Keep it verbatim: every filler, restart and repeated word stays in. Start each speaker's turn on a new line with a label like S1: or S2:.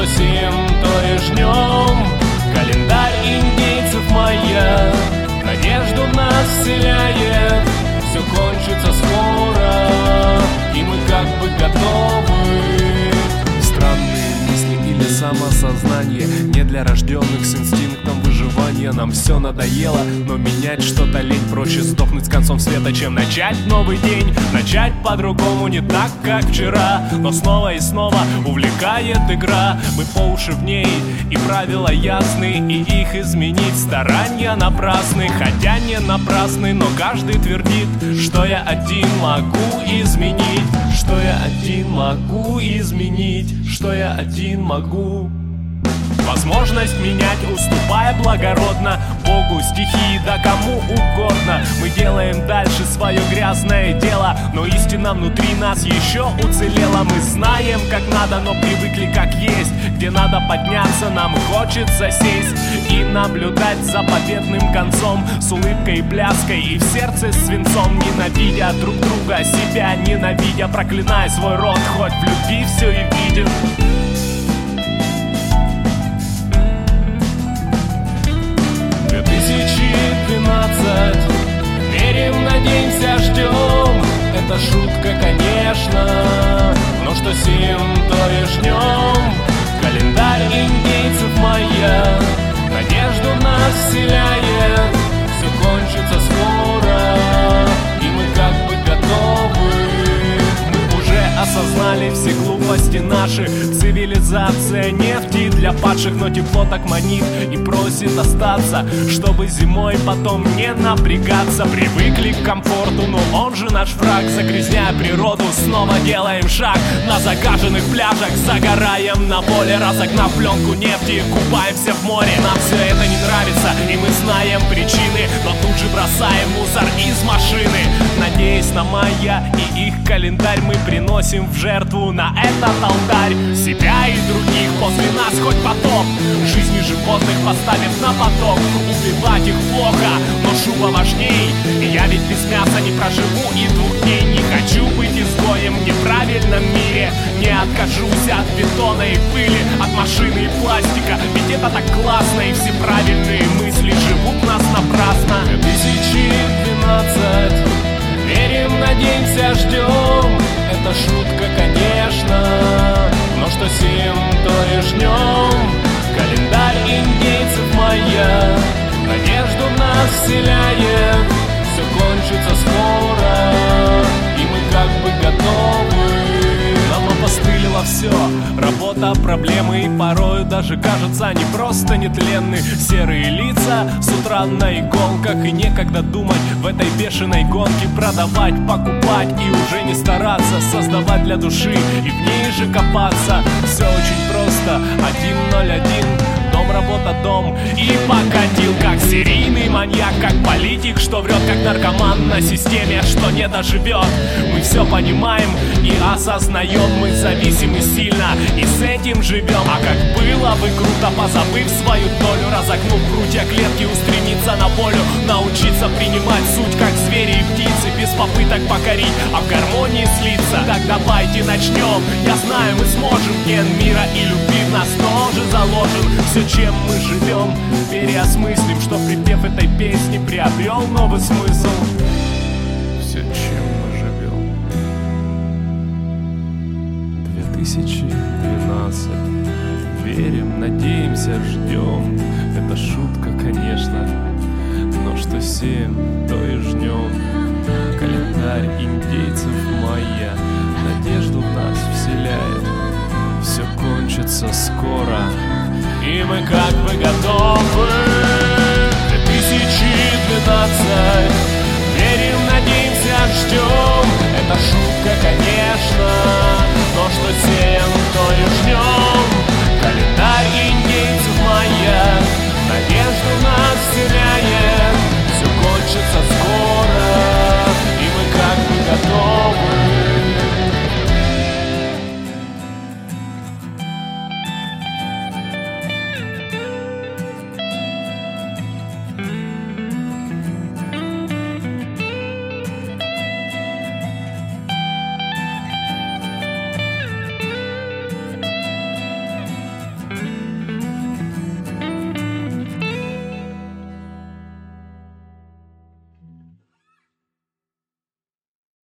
S1: сеем, то и жнем. Календарь индейцев майя надежду в нас вселяет. Все кончится скоро, и мы как бы готовы.
S2: Странные мысли или самосознание не для рожденных с инстинктом выживания. Нам все надоело, но менять что-то лень. Проще сдохнуть с концом света, чем начать новый день. Начать по-другому, не так, как вчера, но снова и снова увлекает игра. Мы по уши в ней, и правила ясны, и их изменить старания напрасны. Хотя не напрасны, но каждый твердит, что я один могу изменить, что я один могу изменить, что я один могу. Возможность менять, уступая благородно Богу, стихии, да кому угодно. Мы делаем дальше свое грязное дело, но истина внутри нас еще уцелела. Мы знаем, как надо, но привыкли как есть. Где надо подняться, нам хочется сесть и наблюдать за победным концом. С улыбкой и пляской, и в сердце свинцом. Ненавидя друг друга, себя ненавидя, проклиная свой род, хоть в любви все и виден.
S1: две тысячи двенадцать. Верим, надеемся, ждем. Это шутка, конечно, но что сеем, то и жнем. Календарь индейцев майя надежду в нас вселяет. Все кончится скоро, и мы как бы готовы. Мы уже осознали все глупости наши. Цивилизация нефти для падших, но тепло так манит и просит остаться, чтобы зимой потом не напрягаться. Привыкли к комфорту, но он же наш враг. Загрязняя природу, снова делаем шаг. На загаженных пляжах загораем на воле. Разогнав пленку нефти, купаемся в море. Нам все это не нравится, и мы знаем причины, но тут же бросаем мусор из машины. Надеясь на майя и их календарь, мы приносим в жертву на этот алтарь себя и других, после нас хоть потоп. Жизни животных поставив на поток. Убивать их плохо, но шуба важней. И я ведь без мяса не проживу и двух дней. Не хочу быть изгоем в неправильном мире. Не откажусь от бетона и пыли, от машины и пластика. Ведь это так классно, и все правильные мысли живут нас напрасно. две тысячи двенадцать. Верим, надеемся, ждем. Это шутка, конечно, но что сеем, то и жнем. Календарь индейцев майя надежду в нас вселяет. Все кончится скоро, и мы как бы готовы.
S2: Нам опостылило все, работа, проблемы, и порою даже кажется они просто нетленны. Серые лица с утра на иголках, и некогда думать в этой бешеной гонке. Продавать, покупать и уже не стараться, создавать для души и в ней же копаться. Все очень просто, один ноль один. Дом, работа, дом. И покатил как серийный маньяк, как политик, что врет, как наркоман на системе, что не доживет. Мы все понимаем и осознаем, мы зависимы сильно и с этим живем. А как было бы круто, позабыв свою долю, разогнув крутя клетки, устремиться на волю. Научиться принимать суть, как звери и птицы, без попыток покорить, а в гармонии слиться. Так давайте начнем, я знаю, мы сможем. Ген мира и любви в нас тоже заложен. Все, чем мы живем, переосмыслим, что припев этой песни приобрел новый смысл. Все, чем мы живем. две тысячи двенадцать. Верим, надеемся, ждем. Это шутка, конечно, но что сеем, то и жнем. Календарь индейцев майя надежду в нас вселяет. Все кончится скоро,
S1: и мы как бы готовы. две тысячи двенадцать. Верим, надеемся, ждем. Это шутка, конечно, но что сеем, то и жнем.